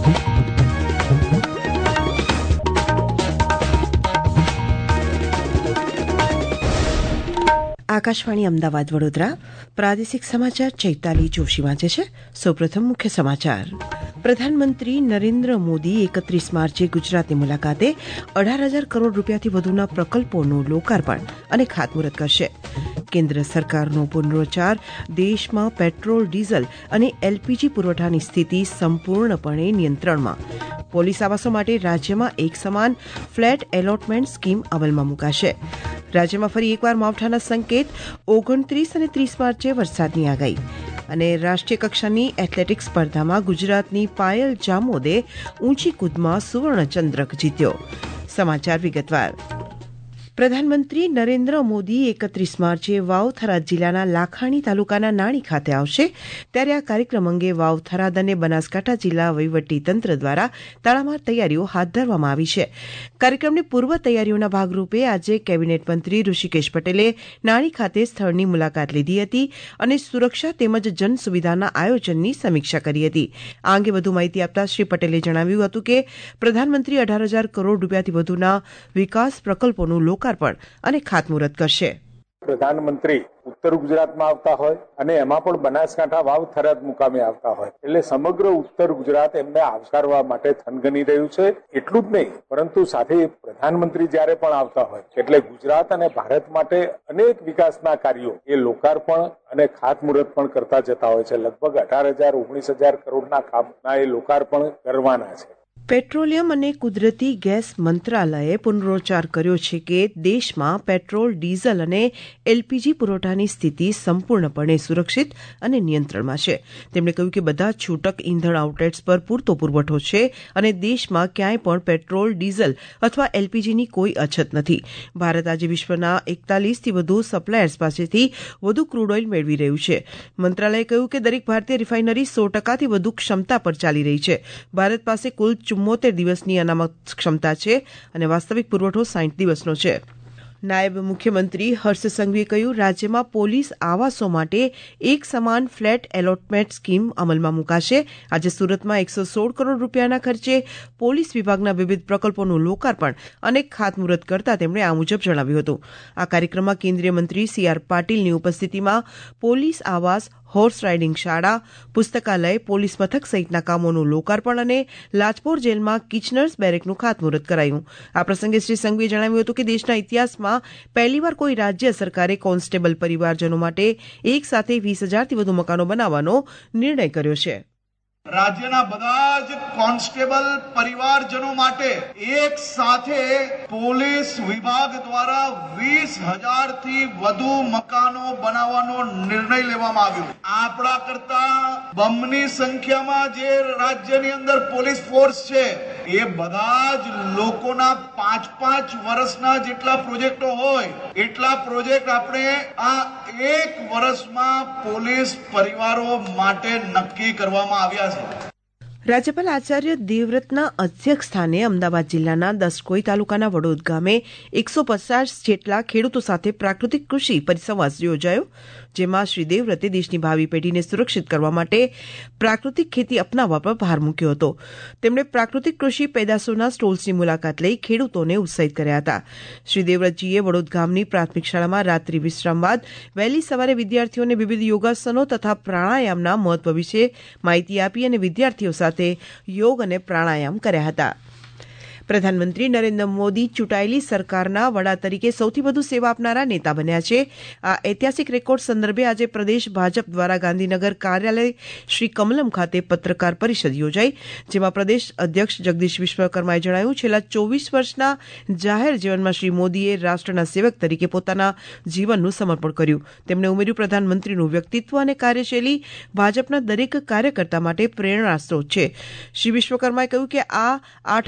આકાશવાણી અમદાવાદ વડોદરા પ્રાદેશિક સમાચાર ચૈતાલી જોશી વાંચે છે. સૌપ્રથમ મુખ્ય સમાચાર. પ્રધાનમંત્રી નરેન્દ્ર મોદી 31 માર્ચે ગુજરાતની મુલાકાતે 18,000 કરોડ રૂપિયાથી વધુના પ્રકલ્પોનું લોકાર્પણ અને ખાતમુહૂર્ત કરશે. કેન્દ્ર સરકારનો પુનરોચ્ચાર, દેશમાં પેટ્રોલ, ડીઝલ અને એલપીજી પુરવઠાની સ્થિતિ સંપૂર્ણપણે નિયંત્રણમાં. પોલીસ આવાસો માટે રાજ્યમાં એક સમાન ફ્લેટ એલોટમેન્ટ સ્કીમ અમલમાં મુકાશે. રાજ્યમાં ફરી એકવાર માવઠાના સંકેત, 29 અને 30 માર્ચે વરસાદની આગાહી. અને રાષ્ટ્રીય કક્ષાની એથ્લેટિક્સ સ્પર્ધામાં ગુજરાતની પાયલ જામોદે ઊંચી કૂદમાં સુવર્ણચંદ્રક જીત્યો. સમાચાર વિગતવાર. પ્રધાનમંત્રી નરેન્દ્ર મોદી 31 માર્ચે વાવ થરાદ જિલ્લાના લાખાણી તાલુકાના નાણી ખાતે આવશે. ત્યારે આ કાર્યક્રમ અંગે વાવ થરાદ અને બનાસકાંઠા જિલ્લા વહીવટીતંત્ર દ્વારા તડામાર તૈયારીઓ હાથ ધરવામાં આવી છે. કાર્યક્રમની પૂર્વ તૈયારીઓના ભાગરૂપે આજે કેબિનેટ મંત્રી ઋષિકેશ પટેલે નાણી ખાતે સ્થળની મુલાકાત લીધી હતી અને સુરક્ષા તેમજ જનસુવિધાના આયોજનની સમીક્ષા કરી હતી. આ અંગે વધુ માહિતી આપતા શ્રી પટેલે જણાવ્યું હતું કે પ્રધાનમંત્રી 18,000 કરોડ રૂપિયાથી વધુના વિકાસ પ્રકલ્પોનું લોકાર્પણ અને ખાતમુહૂર્ત કરશે. પ્રધાનમંત્રી ઉત્તર ગુજરાતમાં આવતા હોય અને એમાં પણ બનાસકાંઠા વાવ થરાદ મુકામે આવતા હોય એટલે સમગ્ર ઉત્તર ગુજરાત એમને આવકારવા માટે થનગની રહ્યું છે. એટલું જ નહીં, પરંતુ સાથે પ્રધાનમંત્રી જ્યારે પણ આવતા હોય એટલે ગુજરાત અને ભારત માટે અનેક વિકાસના કાર્યો એ લોકાર્પણ અને ખાતમુહૂર્ત પણ કરતા જતા હોય છે. લગભગ 18,000 19,000 કરોડના કામના એ લોકાર્પણ કરવાના છે. પેટ્રોલિયમ અને કુદરતી ગેસ મંત્રાલયે પુનરોચ્ચાર કર્યો છે કે દેશમાં પેટ્રોલ, ડીઝલ અને એલપીજી પુરવઠાની સ્થિતિ સંપૂર્ણપણે સુરક્ષિત અને નિયંત્રણમાં છે. તેમણે કહ્યું કે બધા છૂટક ઇંધણ આઉટલેટ્સ પર પૂરતો પુરવઠો છે અને દેશમાં ક્યાંય પણ પેટ્રોલ, ડિઝલ અથવા એલપીજીની કોઈ અછત નથી. ભારત આજે વિશ્વના 41થી વધુ સપ્લાયર્સ પાસેથી વધુ ક્રૂડ ઓઇલ મેળવી રહ્યું છે. મંત્રાલયે કહ્યું કે દરેક ભારતીય રિફાઇનરી 100%થી વધુ ક્ષમતા પર ચાલી રહી છે. ભારત પાસે કુલ 74 દિવસની અનામત ક્ષમતા છે અને વાસ્તવિક પુરવઠો 60 દિવસનો છે. નાયબ મુખ્યમંત્રી હર્ષ સંઘવીએ કહ્યું, રાજ્યમાં પોલીસ આવાસો માટે એક સમાન ફ્લેટ એલોટમેન્ટ સ્કીમ અમલમાં મુકાશે. આજે સુરતમાં 116 કરોડ રૂપિયાના ખર્ચે પોલીસ વિભાગના વિવિધ પ્રકલ્પોનું લોકાર્પણ અને ખાતમુહૂર્ત કરતા તેમણે આ મુજબ જણાવ્યું હતું. આ કાર્યક્રમમાં કેન્દ્રીય મંત્રી CR પાટીલની ઉપસ્થિતિમાં પોલીસ આવાસ, હોર્સ રાઇડિંગ શાળા, પુસ્તકાલય, પોલીસ મથક સહિતના કામોનું લોકાર્પણ અને લાજપોર જેલમાં કિચનર્સ બેરેકનું ખાતમુહૂર્ત કરાયું. આ પ્રસંગે શ્રી સંઘવીએ જણાવ્યું હતું કે દેશના ઇતિહાસમાં પહેલીવાર કોઈ રાજ્ય સરકારે કોન્સ્ટેબલ પરિવારજનો માટે એક સાથે 20,000થી વધુ મકાનો બનાવવાનો નિર્ણય કર્યો છે. રાજ્યના બધા જ કોન્સ્ટેબલ પરિવારજનો માટે એક સાથે પોલીસ વિભાગ દ્વારા 20,000થી વધુ મકાનો બનાવવાનો નિર્ણય લેવામાં આવ્યો. આપણા કરતા બમની સંખ્યામાં જે રાજ્યની અંદર પોલીસ ફોર્સ છે એ બધા જ લોકોના 5-5 વર્ષના જેટલા પ્રોજેક્ટો હોય એટલા પ્રોજેક્ટ આપણે આ એક વર્ષમાં પોલીસ પરિવારો માટે નક્કી કરવામાં આવ્યા છે. રાજ્યપાલ આચાર્ય દેવવ્રતના અધ્યક્ષ સ્થાને અમદાવાદ જિલ્લાના દસકોઈ તાલુકાના વડોદ ગામે 150 જેટલા ખેડૂતો સાથે પ્રાકૃતિક કૃષિ પરિસંવાદ યોજાયો, જેમાં શ્રી દેવવ્રતે દેશની ભાવિ પેઢીને સુરક્ષિત કરવા માટે પ્રાકૃતિક ખેતી અપનાવવા પર ભાર મૂક્યો હતો. તેમણે પ્રાકૃતિક કૃષિ પેદાશોના સ્ટોલ્સની મુલાકાત લઈ ખેડૂતોને ઉત્સાહિત કર્યા હતા. શ્રી દેવવ્રતજીએ વડોદ ગામની પ્રાથમિક શાળામાં રાત્રિ વિશ્રામ બાદ વહેલી સવારે વિદ્યાર્થીઓને વિવિધ યોગાસનો તથા પ્રાણાયામના મહત્વ વિશે માહિતી આપી અને વિદ્યાર્થીઓ સાથે યોગ અને પ્રાણાયામ કર્યા હતા. પ્રધાનમંત્રી નરેન્દ્ર મોદી ચૂંટાયેલી સરકારના વડા તરીકે સૌથી વધુ સેવા આપનારા નેતા બન્યા છે. આ ઐતિહાસિક રેકોર્ડ સંદર્ભે આજે પ્રદેશ ભાજપ દ્વારા ગાંધીનગર કાર્યાલય શ્રી કમલમ ખાતે પત્રકાર પરિષદ યોજાઈ, જેમાં પ્રદેશ અધ્યક્ષ જગદીશ વિશ્વકર્માએ જણાવ્યું, છેલ્લા 24 વર્ષના જાહેર જીવનમાં શ્રી મોદીએ રાષ્ટ્રના સેવક તરીકે પોતાના જીવનનું સમર્પણ કર્યું. તેમણે ઉમેર્યું, પ્રધાનમંત્રીનું વ્યક્તિત્વ અને કાર્યશૈલી ભાજપના દરેક કાર્યકર્તા માટે પ્રેરણાસ્ત્રોત છે. શ્રી વિશ્વકર્માએ કહ્યું કે આ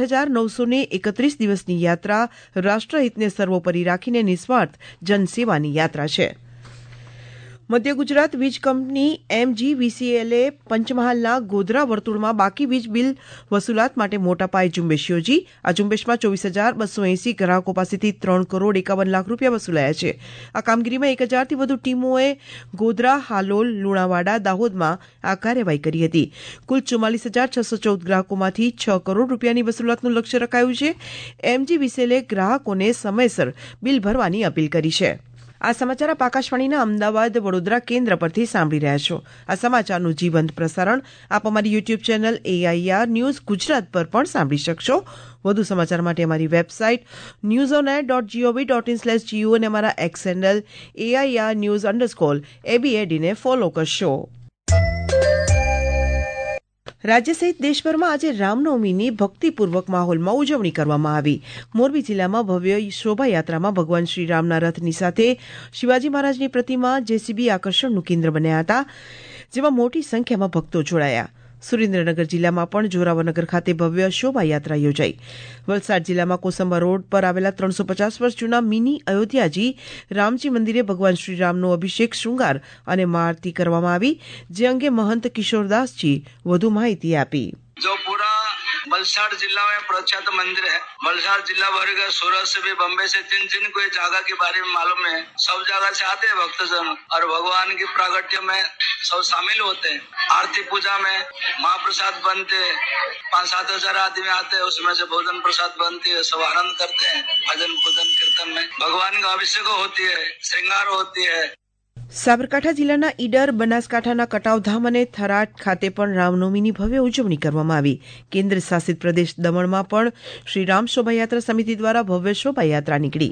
8,931 દિવસની યાત્રા રાષ્ટ્રહિતને સર્વોપરી રાખીને નિસ્વાર્થ જનસેવાની યાત્રા છે. મધ્ય ગુજરાત વીજ કંપની MGVCLએ પંચમહાલના ગોધરા વર્તુળમાં બાકી વીજ બિલ વસૂલાત માટે મોટા પાયે ઝુંબેશ યોજી. આ ઝુંબેશમાં 24,280 ગ્રાહકો પાસેથી 3 કરોડ 51 લાખ રૂપિયા વસૂલાયા છે. આ કામગીરીમાં 1,000થી વધુ ટીમોએ ગોધરા, હાલોલ, લુણાવાડા, દાહોદમાં આ કાર્યવાહી કરી હતી. કુલ 44,614 ગ્રાહકોમાંથી 6 કરોડ રૂપિયાની વસૂલાતનું લક્ષ્ય રખાયું છે. MGVCLએ ગ્રાહકોને સમયસર બિલ ભરવાની અપીલ કરી છે. આ સમાચાર આપ આકાશવાણીના અમદાવાદ વડોદરા કેન્દ્ર પરથી સાંભળી રહ્યા છો. આ સમાચારનું જીવંત પ્રસારણ આપ અમારી YouTube channel AIR news Gujarat પર પણ સાંભળી શકશો. વધુ સમાચાર માટે અમારી વેબસાઇટ newsonair.gov.in/gu અને અમારા એક્સ હેન્ડલ AIR_news_ABAD ને ફોલો કરશો. રાજ્ય સહિત દેશભરમાં આજે રામનવમીની ભક્તિપૂર્વક માહોલમાં ઉજવણી કરવામાં આવી. મોરબી જિલ્લામાં ભવ્ય શોભાયાત્રામાં ભગવાન શ્રીરામના રથની સાથે શિવાજી મહારાજની પ્રતિમા JCB આકર્ષણનું કેન્દ્ર બન્યા હતા, જેમાં મોટી સંખ્યામાં ભક્તો જોડાયા. સુરેન્દ્રનગર જિલ્લામાં પણ જોરાવરનગર ખાતે ભવ્ય શોભાયાત્રા યોજાઈ. વલસાડ જિલ્લામાં કોસંબા રોડ પર આવેલા 350 વર્ષ જૂના મિની અયોધ્યાજી રામજી મંદિરે ભગવાન શ્રીરામનો અભિષેક, શૃંગાર અને મહાઆરતી કરવામાં આવી, જે અંગે મહંત કિશોરદાસજી વધુ માહિતી આપી. जो पूरा वलसाड़ जिला में प्रख्यात मंदिर है. वलसाड़ जिला भर का, सूरत से भी, बम्बई से, जिनको ये जगह के बारे में मालूम है, सब जगह से आते हैं भक्तजन और भगवान की प्रागट्य में सब शामिल होते हैं. आरती पूजा में महाप्रसाद बनते, 5-7 हजार आदमी आते हैं, उसमें से भोजन प्रसाद बनती है, सब आनंद करते हैं. भजन पूजन कीर्तन में भगवान का अभिषेक होती है, श्रृंगार होती है. સાબરકાંઠા જિલ્લાના ઈડર, બનાસકાંઠાના કટાવધામ અને થરાદ ખાતે પણ રામનવમીની ભવ્ય ઉજવણી કરવામાં આવી. કેન્દ્ર શાસિત પ્રદેશ દમણમાં પણ શ્રીરામ શોભાયાત્રા સમિતિ દ્વારા ભવ્ય શોભાયાત્રા નીકળી.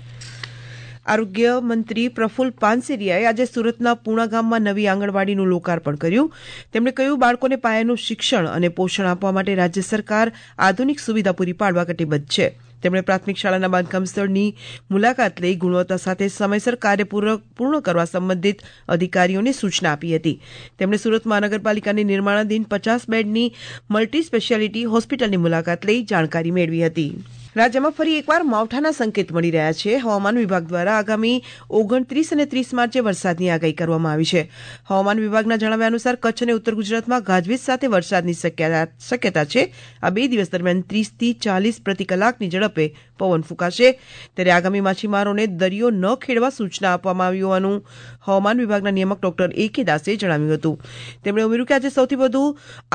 આરોગ્ય મંત્રી પ્રફુલ્લ પાનસેરિયાએ આજે સુરતના પૂણા ગામમાં નવી આંગણવાડીનું લોકાર્પણ કર્યું. તેમણે કહ્યું, બાળકોને પાયાનું શિક્ષણ અને પોષણ આપવા માટે રાજ્ય સરકાર આધુનિક સુવિધા પૂરી પાડવા કટિબદ્ધ છે. તેમણે પ્રાથમિક શાળાના બાંધકામ સ્થળની મુલાકાત લઈ ગુણવત્તા સાથે સમયસર કાર્ય પૂર્ણ કરવા સંબંધિત અધિકારીઓને સૂચના આપી હતી. તેમણે સુરત મહાનગરપાલિકાની નિર્માણાધીન 50 બેડની મલ્ટી સ્પેશિયાલિટી હોસ્પિટલની મુલાકાત લઈ જાણકારી મેળવી હતી. રાજ્યમાં ફરી એકવાર માવઠાના સંકેત મળી રહ્યા છે. હવામાન વિભાગ દ્વારા આગામી 29 અને 30 માર્ચે વરસાદની આગાહી કરવામાં આવી છે. હવામાન વિભાગના જણાવ્યા અનુસાર કચ્છ અને ઉત્તર ગુજરાતમાં ગાજવીજ સાથે વરસાદની શક્યતા છે. આ 2 દિવસ દરમિયાન 30થી 40 પ્રતિ કલાકની ઝડપે પવન ફૂંકાશે. ત્યારે આગામી માછીમારોને દરિયો ન ખેડવા સૂચના આપવામાં આવી હોવાનું હવામાન વિભાગના નિયામક ડોક્ટર AK દાસે જણાવ્યું હતું. તેમણે ઉમેર્યું કે આજે સૌથી વધુ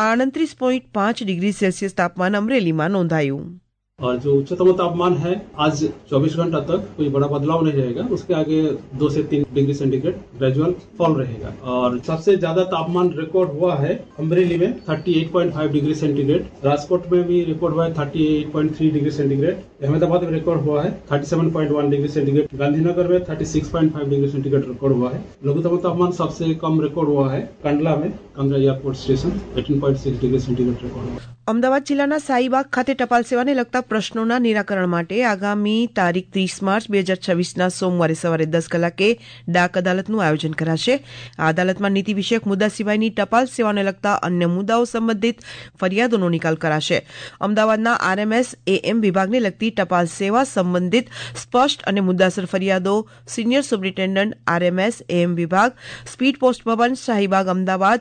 38.5 ડિગ્રી સેલ્સિયસ તાપમાન અમરેલીમાં નોંધાયું. और जो उच्चतम तापमान है आज 24 घंटा तक कोई बड़ा बदलाव नहीं रहेगा. उसके आगे 2 से 3 डिग्री सेंटीग्रेड ग्रेजुअल फॉल रहेगा. और सबसे ज्यादा तापमान रिकॉर्ड हुआ है अमरेली में 38.5 डिग्री सेंटीग्रेड. राजकोट में भी रिकॉर्ड हुआ है 38.3 डिग्री सेंटीग्रेड. अहमदाबाद में रिकॉर्ड हुआ है 37.1 डिग्री सेंटीग्रेड. गांधीनगर में 36.5 डिग्री सेंटीग्रेड रिकॉर्ड हुआ है. लघुत्तम तापमान सबसे कम रिकॉर्ड हुआ है कंडला में, Kandla airport station 18.6 degree centigrade record हुआ. અમદાવાદ જિલ્લાના સાઈબાગ ખાતે ટપાલ સેવાને લગતા પ્રશ્નોના નિરાકરણ માટે આગામી તારીખ 30 માર્ચ 2026ના સોમવારે સવારે 10 કલાકે ડાક અદાલતનું આયોજન કરાશે. આ અદાલતમાં નીતિ વિષયક મુદ્દા સિવાયની ટપાલ સેવાને લગતા અન્ય મુદ્દાઓ સંબંધિત ફરિયાદોનો નિકાલ કરાશે. અમદાવાદના RMS AM વિભાગને લગતી ટપાલ સેવા સંબંધિત સ્પષ્ટ અને મુદ્દાસર ફરિયાદો સિનિયર સુપ્રિન્ટેન્ડન્ટ RMS AM વિભાગ, સ્પીડ પોસ્ટ ભવન, શાહીબાગ, અમદાવાદ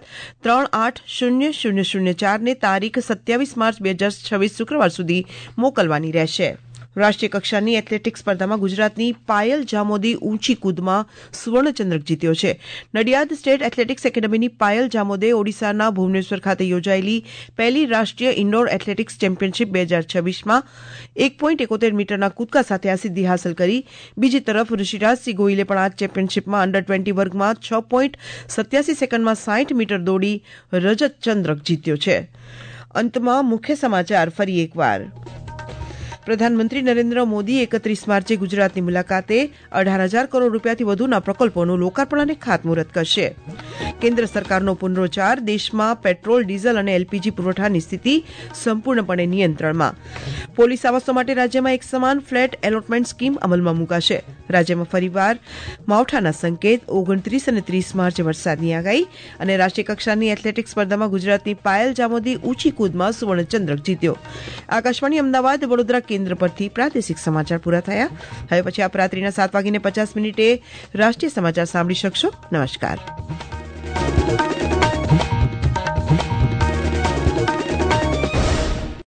380004 ને તારીખ 27 માર્ચ 2026 શુક્રવાર સુધી મોકલવાની રહેશે. રાષ્ટ્રીય કક્ષાની એથ્લેટિક્સ સ્પર્ધામાં ગુજરાતની પાયલ જામોદી ઊંચી કૂદમાં સુવર્ણચંદ્રક જીત્યો છે. નડિયાદ સ્ટેટ એથ્લેટિક્સ એકેડમીની પાયલ જામોદે ઓડિશાના ભુવનેશ્વર ખાતે યોજાયેલી પહેલી રાષ્ટ્રીય ઇન્ડોર એથ્લેટિક્સ ચેમ્પિયનશિપ 2026માં 1.71 મીટરના કૂદકા સાથે આ સિદ્ધિ હાંસલ કરી. બીજી તરફ ઋષિરાજસિંહ ગોહિલે પણ આ ચેમ્પિયનશિપમાં અંડર 20 વર્ગમાં 6.87 સેકન્ડમાં 60 મીટર દોડી રજત ચંદ્રક જીત્યો છે. અંતમાં મુખ્ય સમાચાર ફરી એકવાર. પ્રધાનમંત્રી નરેન્દ્ર મોદી 31 માર્ચે ગુજરાતની મુલાકાતે 18,000 કરોડ રૂપિયાથી વધુના પ્રકલ્પોનું લોકાર્પણ અને ખાતમુહૂર્ત કરશે. કેન્દ્ર સરકારનો પુનરોચ્ચાર, દેશમાં પેટ્રોલ, ડીઝલ અને એલપીજી પુરવઠાની સ્થિતિ સંપૂર્ણપણે નિયંત્રણમાં. પોલીસ આવાસો માટે રાજ્યમાં એક સમાન ફ્લેટ એલોટમેન્ટ સ્કીમ અમલમાં મુકાશે. રાજ્યમાં ફરીવાર માવઠાના સંકેત, 29 અને 30 માર્ચે વરસાદની આગાહી. અને રાષ્ટ્રીય કક્ષાની એથ્લેટિક્સ સ્પર્ધામાં ગુજરાતની પાયલ જામોદી ઊંચી કૂદમાં સુવર્ણચંદ્રક જીત્યો. આકાશવાણી અમદાવાદ વડોદરા કેન્દ્ર પરથી પ્રાદેશિક સમાચાર પૂરા થયા. હવે પછી આપ રાત્રિના 7:50 રાષ્ટ્રીય સમાચાર સાંભળી શકશો. નમસ્કાર.